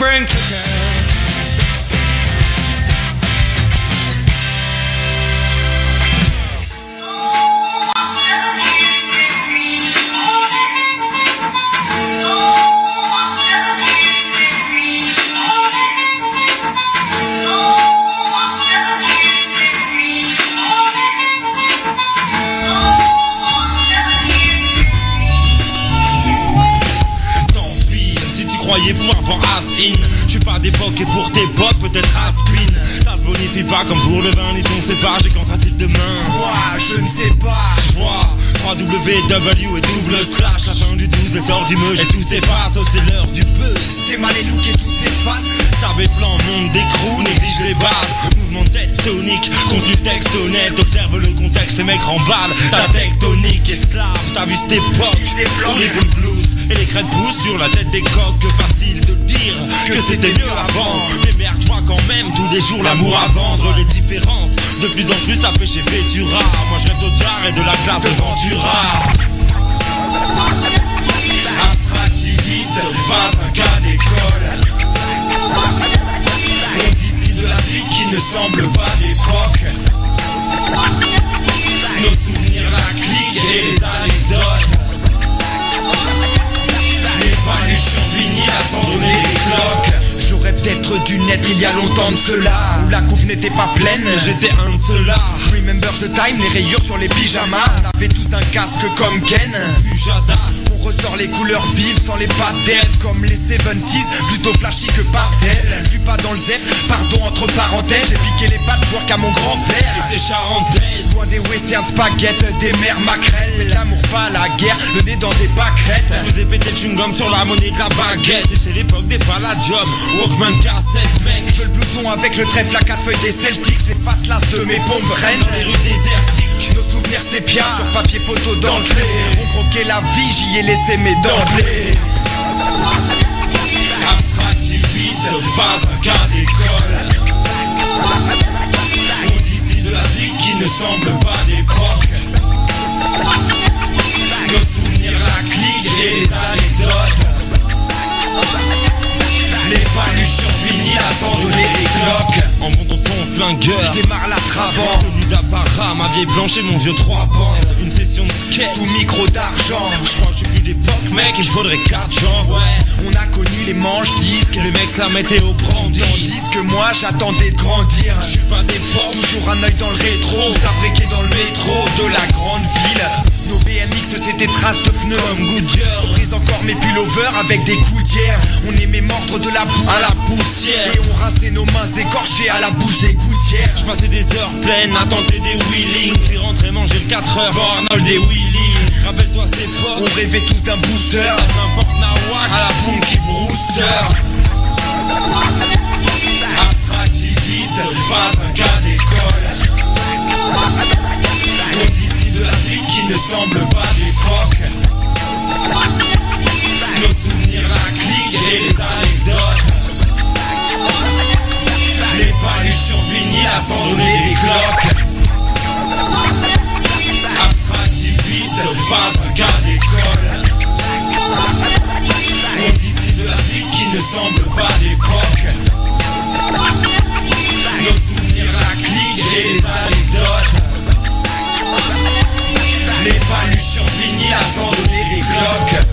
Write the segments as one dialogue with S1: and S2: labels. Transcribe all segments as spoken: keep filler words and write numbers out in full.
S1: spring chicken.
S2: Croyez pouvoir voir as-in. J'suis pas d'époque et pour tes potes peut-être has-been. Ça se bonifie pas comme pour le vin, les on sépare. Et qu'en sera-t-il demain?
S3: Moi je ne sais pas.
S2: J'vois trois W, W et double slash. La fin du douze, les torts du meuge et tout s'efface. Oh c'est l'heure du buzz.
S3: T'es mal et look et tout s'efface.
S2: Sable flanc, monte des crews, néglige les basses. Mouvement tectonique, contenu texte honnête. Observe le contexte, les mecs remballent. Ta tectonique est slave, t'as vu cette époque. Horrible blues et les crêtes poussent sur la tête des coques. Facile de dire que c'était mieux avant. Mais merde, je vois quand même tous les jours l'amour à vendre. Les différences, de plus en plus à péché Vétura. Moi je rêve d'Audiard et de la classe de Ventura. Abstractiviste, pas un cas d'école. On d'ici de la vie qui ne semble pas d'époque. Nos souvenirs, la clique et les anecdotes. Les palutions finies à s'en donner les cloques.
S3: J'aurais peut-être dû naître il y a longtemps de cela, où la coupe n'était pas pleine,
S2: j'étais un de ceux-là.
S3: Remember the time, les rayures sur les pyjamas. On avait tous un casque comme Ken.
S2: Pujadas.
S3: On ressort les couleurs vives sans les pattes d'Eve. Comme les soixante-dix, plutôt flashy que pastel. J'suis pas dans le zef, pardon entre parenthèses. J'ai piqué les pattes, j'vois qu'à mon grand-père.
S2: Et c'est charentaise.
S3: Loin des western spaghettes, des mères maquerelles. Faites l'amour pas la guerre, le nez dans des pâquerettes.
S2: Je vous ai pété le chewing-gum sur la monnaie de la baguette. Et c'est l'époque des paladiums, Walkman cassette mec.
S3: Je veux le blouson avec le trèfle, la quatre feuilles des Celtics. Les patlas de mes pompes reines.
S2: Dans les rues désertiques,
S3: nos souvenirs sépia sur papier photo dentelé. On croquait la vie, j'y ai laissé mes dentelés.
S2: Abstractiviste, pas un cas d'école. On d'ici de la vie qui ne semble pas d'époque. Nos souvenirs, la clique et les anecdotes. Les palutions finies à s'en donner des cloques. En montant ton flingueur,
S3: je démarre la trabant.
S2: Tenue d'apparat, ma vieille blanche et mon vieux trois bandes. Une session de skate
S3: sous micro d'argent.
S2: Je crois que j'ai plus d'époque mec et je faudrait quatre gens.
S3: Ouais, on a connu les manches disques.
S2: Les mecs ça mettait au brandi.
S3: Tandis que moi j'attendais de grandir.
S2: Je suis pas d'époque,
S3: toujours un œil dans le rétro. Fabriqué dans le métro de la grande ville. Nos B M X c'était traces de pneus
S2: comme Goodyear.
S3: Je brise encore mes pullovers avec des gouttières. On aimait mordre de la boue
S2: à la poussière.
S3: Et on rinçait nos mains écorchées à la bouche des gouttières.
S2: Je passais des heures pleines à tenter des wheelings. Puis rentrer manger le quatre heures, voir Arnold des wheelies. Rappelle-toi cette époque,
S3: on rêvait tous d'un booster.
S2: N'importe nawak,
S3: à la Punky Brewster.
S2: Abstractiviste, pas un cas d'école. On d'ici de la vie qui ne semble pas d'époque. Nos souvenirs, la clique et les anecdotes. Les palutions finies à s'en donner des cloques. Abstractiviste, pas un cas d'école. On d'ici de la vie qui ne semble pas d'époque. Nos souvenirs, la clique et les anecdotes. Les palutions finies à s'en donner des cloques.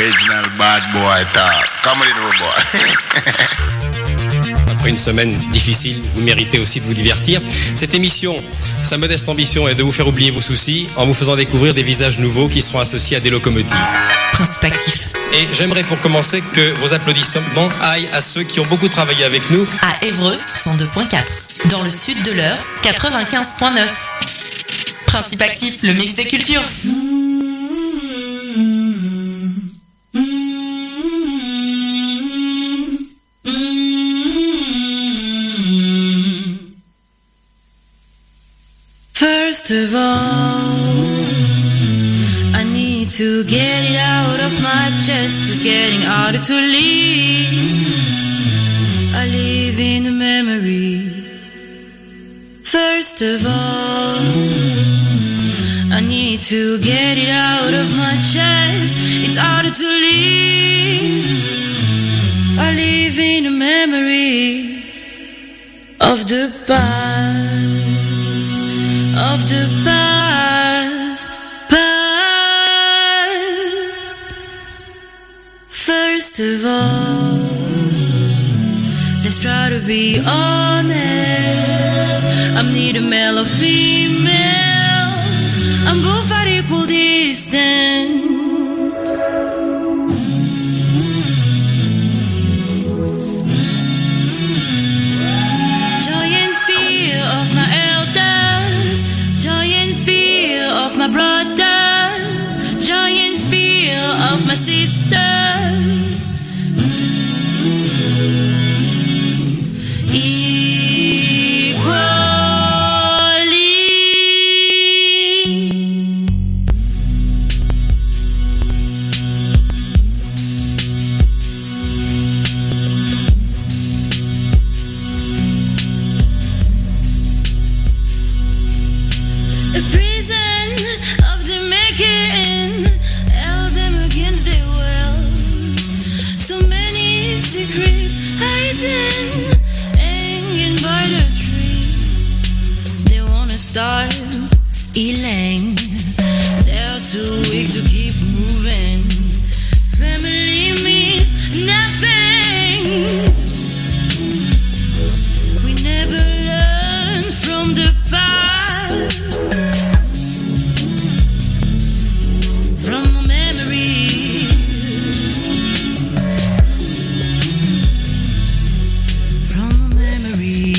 S1: Original bad boy talk. Come little boy.
S4: Après une semaine difficile, vous méritez aussi de vous divertir. Cette émission, sa modeste ambition est de vous faire oublier vos soucis en vous faisant découvrir des visages nouveaux qui seront associés à des locomotives.
S5: Principe actif.
S4: Et j'aimerais pour commencer que vos applaudissements aillent à ceux qui ont beaucoup travaillé avec nous.
S5: À Évreux, cent deux virgule quatre. Dans le sud de l'Eure, quatre-vingt-quinze virgule neuf. Principe actif, le mix des cultures.
S6: First of all, I need to get it out of my chest. It's getting harder to leave. I live in a memory. First of all, I need to get it out of my chest. It's harder to leave. I live in a memory of the past. Of the past, past. First of all, let's try to be honest. I'm neither male or female. I'm both at equal distance. Joy and fear of my elders. Joy and fear of my brothers, joy and fear of my sisters. Start Elaine, they're too weak to keep moving. Family means nothing. We never learn from the past, from a memory, from a memory.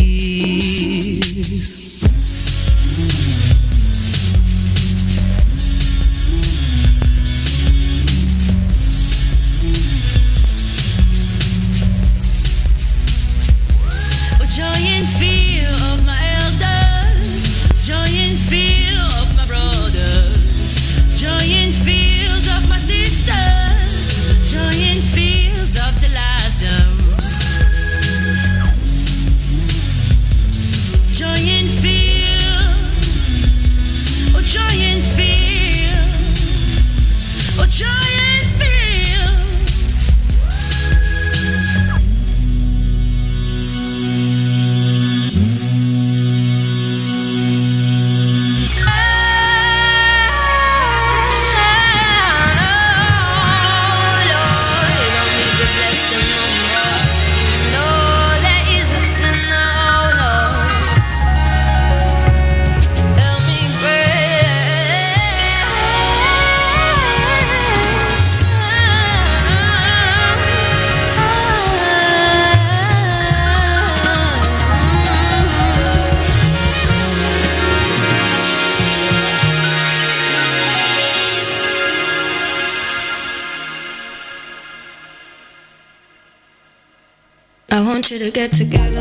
S6: I want you to get together.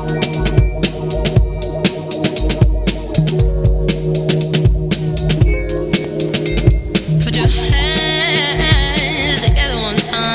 S6: Put your hands together one time.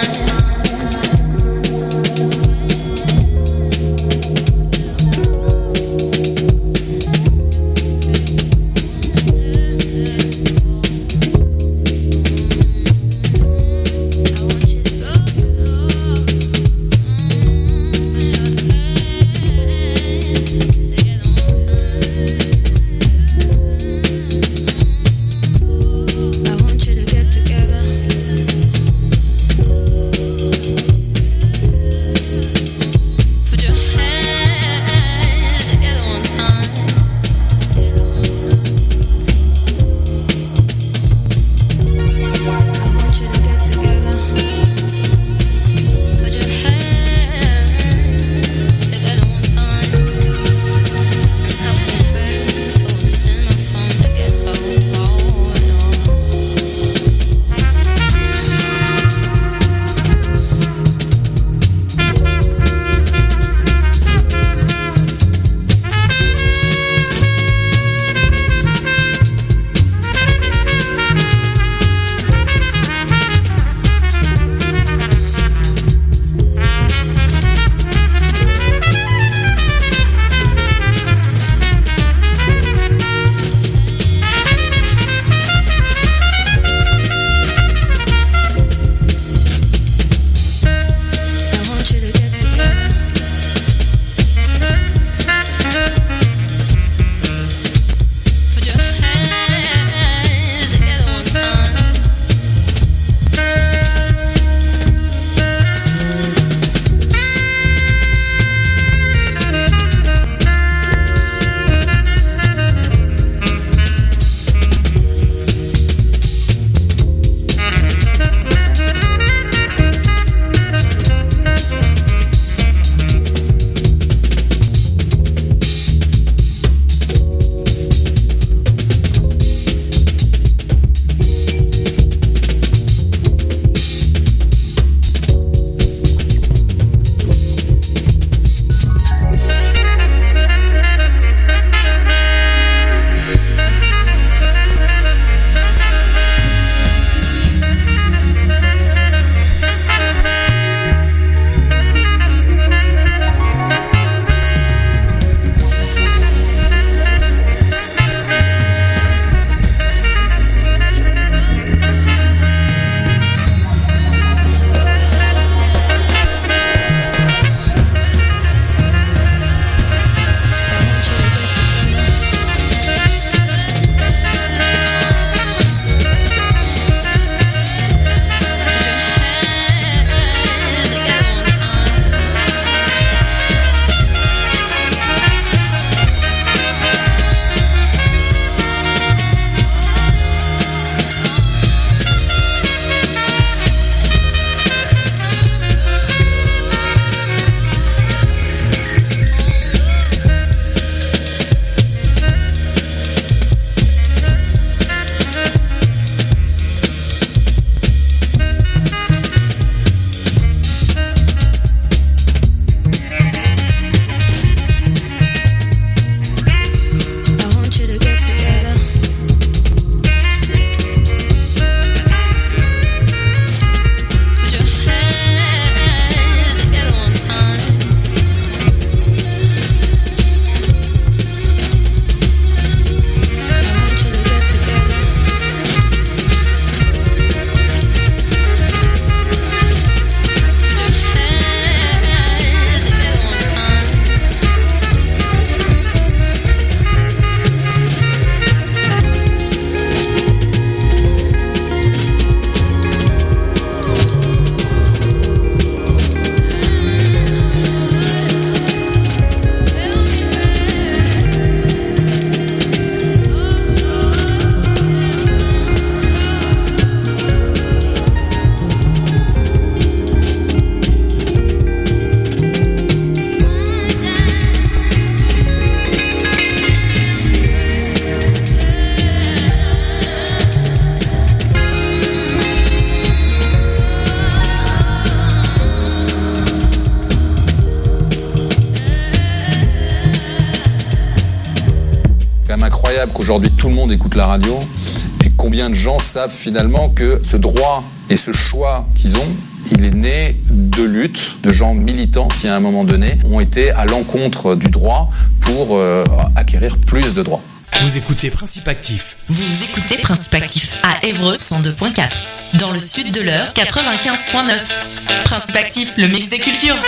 S7: C'est quand même incroyable qu'aujourd'hui tout le monde écoute la radio et combien de gens savent finalement que ce droit et ce choix qu'ils ont, il est né de luttes, de gens militants qui à un moment donné ont été à l'encontre du droit pour euh, acquérir plus de droits.
S2: Vous écoutez Principe Actif.
S5: Vous écoutez Principe Actif à Évreux cent deux point quatre. Dans le sud de l'Eure, quatre-vingt-quinze point neuf. Principe Actif, le mix des cultures.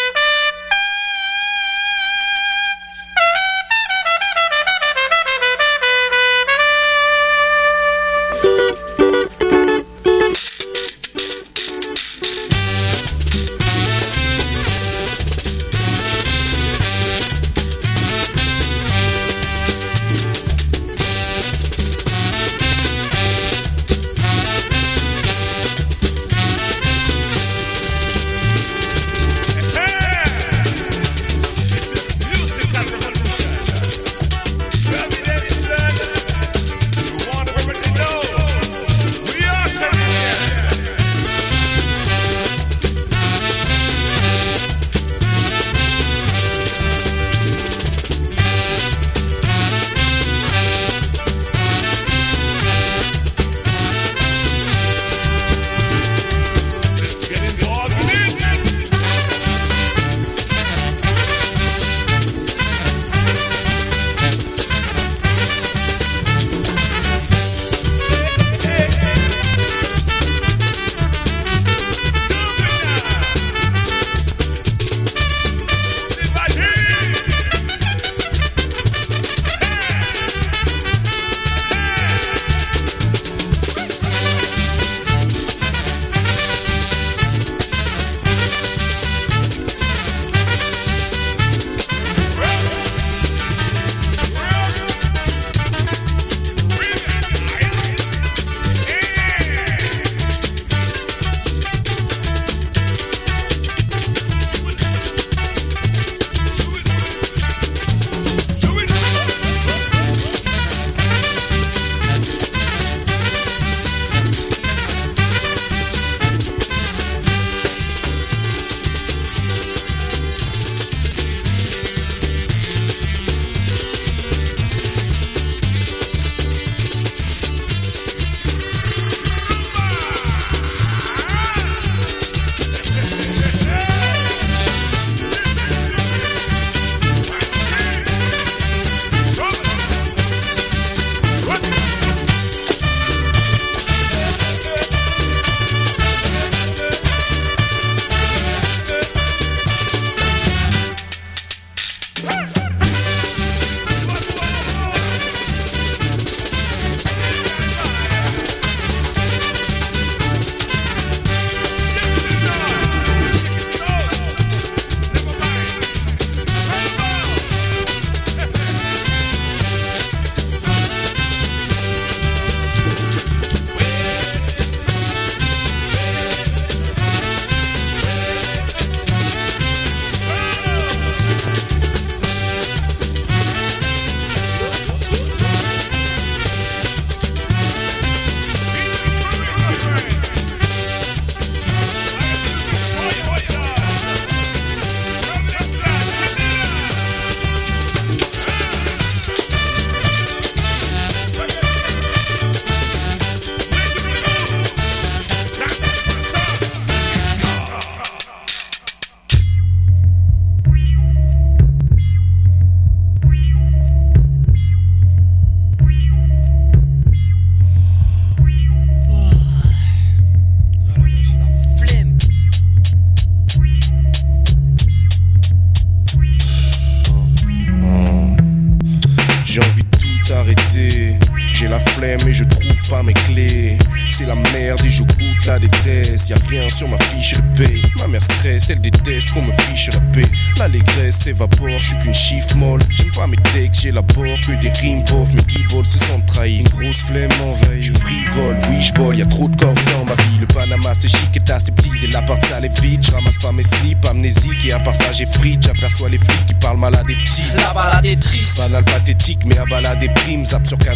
S8: mais je trouve pas mes clés. C'est la merde et je goûte la détresse. Y'a rien sur ma fiche de paie. Ma mère stresse, elle déteste qu'on me fiche la paix. L'allégresse s'évapore, je suis qu'une chiffre molle. J'aime pas mes textes, j'élabore que des rimes pauvres. Mes guibolles se sentent trahis, une grosse flemme m'envahit. Je frivole, oui je vole, y'a trop de corps dans ma vie. Le Panama c'est chic et aseptisé, l'appart sale est vide. Je ramasse pas mes slips, amnésique et à part ça j'ai frite. J'aperçois les flics qui parlent mal à des petits.
S3: La balade est triste,
S8: banal pathétique mais à balade des primes. Zap sur canal satellite,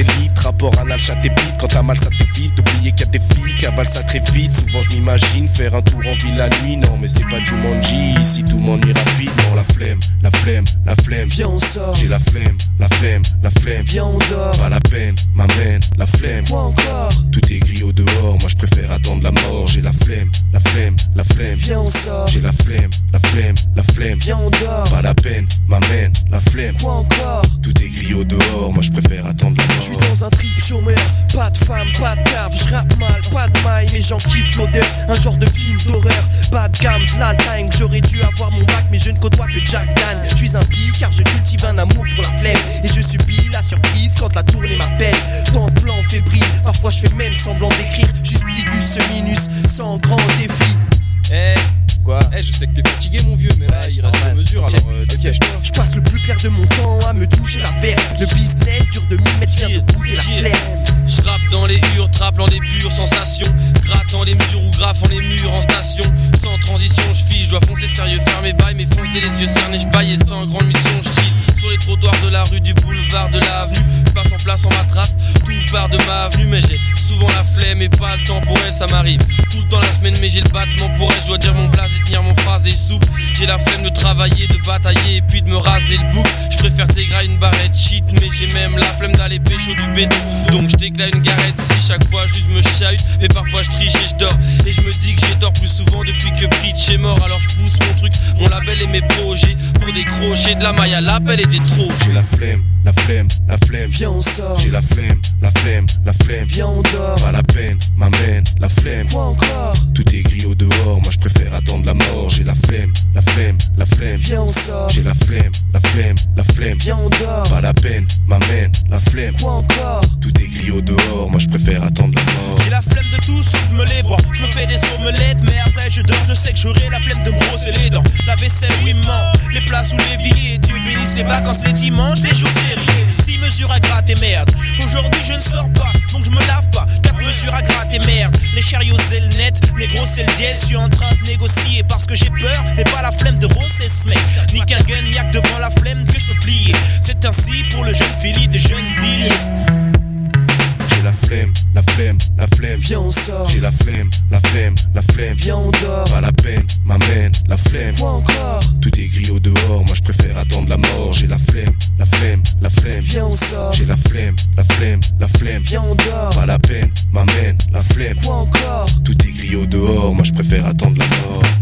S8: l'élite. Rapport anal, chat et bite. Quand t'as mal, ça t'évite d'oublier qu'il y a des filles qui avalent ça très vite. Souvent je m'imagine faire un tour en ville la nuit. Non mais c'est pas Jumanji, ici tout m'ennuie rapidement. La flemme, la flemme, la flemme.
S3: Viens on sort.
S8: J'ai la flemme, la flemme, la flemme.
S3: Viens on dort.
S8: Pas la peine, m'amène, la flemme.
S3: Quoi encore?
S8: Tout est gris au dehors, moi je préfère attendre la mort. J'ai la flemme, la flemme, la flemme.
S3: Viens on sort.
S8: J'ai la flemme, la flemme, la flemme.
S3: Viens on dort.
S8: Pas la peine, m'amène, la flemme.
S3: Quoi encore?
S8: Tout est gris au dehors, moi je préfère attendre la mort.
S3: Je suis dans un trip chômeur, pas de femme, pas de cave, je rappe mal, pas de maille, mais j'en kiffe l'odeur, un genre de film d'horreur, bas de gamme, la time, j'aurais dû avoir mon bac, mais je ne côtoie que Jack Dan. Je suis un pire car je cultive un amour pour la flemme, et je subis la surprise quand la tournée m'appelle. Temps plan fébrile, parfois je fais même semblant d'écrire, justifie ce minus, sans grand défi.
S9: Eh hey. Quoi? Eh, hey, je sais que t'es fatigué, mon vieux, mais là, ouais, il reste des mesures, okay. alors euh, dépêche-toi.
S3: Je passe le plus clair de mon temps à me toucher la verre. Le business dure de m'y mettre, vient de bouger la flemme.
S10: Je rappe dans les hurles, traplant des pures sensations. Grattant les mesures ou graffant les murs en station. Sans transition, je fiche, je dois foncer sérieux, faire mes bails. Mais foncer les yeux cernés, je baille et sans grande mission, je chill. Sur les trottoirs de la rue, du boulevard, de l'avenue. Je passe en place en ma trace, tout part de ma avenue. Mais j'ai souvent la flemme et pas le temps pour elle, ça m'arrive tout le temps la semaine, mais j'ai le battement pour elle. Je dois dire mon place et tenir mon phrase et souple. J'ai la flemme de travailler, de batailler et puis de me raser le bouc. Je préfère t'égrer une barrette shit, mais j'ai même la flemme d'aller pécho du béton. Donc je t'éclate une garette si chaque fois juste me chahute. Mais parfois je triche et je dors. Et je me dis que j'ai tort plus souvent depuis que Preach est mort. Alors je pousse mon truc, mon label et mes projets pour décrocher de la maille à l'appel et des trophées.
S8: J'ai la flemme, la flemme, la flemme.
S3: Viens on sort.
S8: J'ai la flemme, la flemme, la flemme.
S3: Viens on dort.
S8: Pas la peine, m'amène, la flemme.
S3: Quoi encore?
S8: Tout est gris au dehors, moi je préfère attendre la mort. J'ai la flemme, la flemme, la flemme.
S3: Viens on sort.
S8: J'ai la flemme, la flemme, la flemme.
S3: Viens on dort.
S8: Pas la peine, m'amène, la flemme.
S3: Quoi encore?
S8: Tout est gris au dehors, moi je préfère attendre la mort.
S2: J'ai la flemme de tout sauf de me les bras. Je me fais des omelettes, mais après je dors. Je sais que j'aurai la flemme de me brosser les dents. La vaisselle, oui, ment. Les places ou les vies. Et Dieu bénisse les vacances, les dimanches, les jours fériés. Six mesures à gratter, merde. Aujourd'hui je ne sors pas, donc je me lave pas. Quatre mesures à gratter, merde. Les chariots c'est le net, les gros c'est le dièse. Je suis en train de négocier parce que j'ai peur, mais pas la flemme de rosser ce mec. Ni qu'un gun, y'a que devant la flemme que je peux plier. C'est ainsi pour le jeune Philly de Gennevilliers.
S8: J'ai la flemme, la flemme, la flemme.
S3: Viens on sort.
S8: J'ai la flemme, la flemme, la flemme.
S3: Viens on dort.
S8: Pas la peine, m'amène, la flemme.
S3: Quoi encore?
S8: Tout est gris au dehors, moi je préfère attendre la mort. J'ai la flemme, la flemme, la flemme.
S3: Viens on sort.
S8: J'ai la flemme, la flemme, la flemme.
S3: Viens on dort.
S8: Pas la peine, m'amène, la flemme.
S3: Quoi encore?
S8: Tout est gris au dehors, moi je préfère attendre la mort.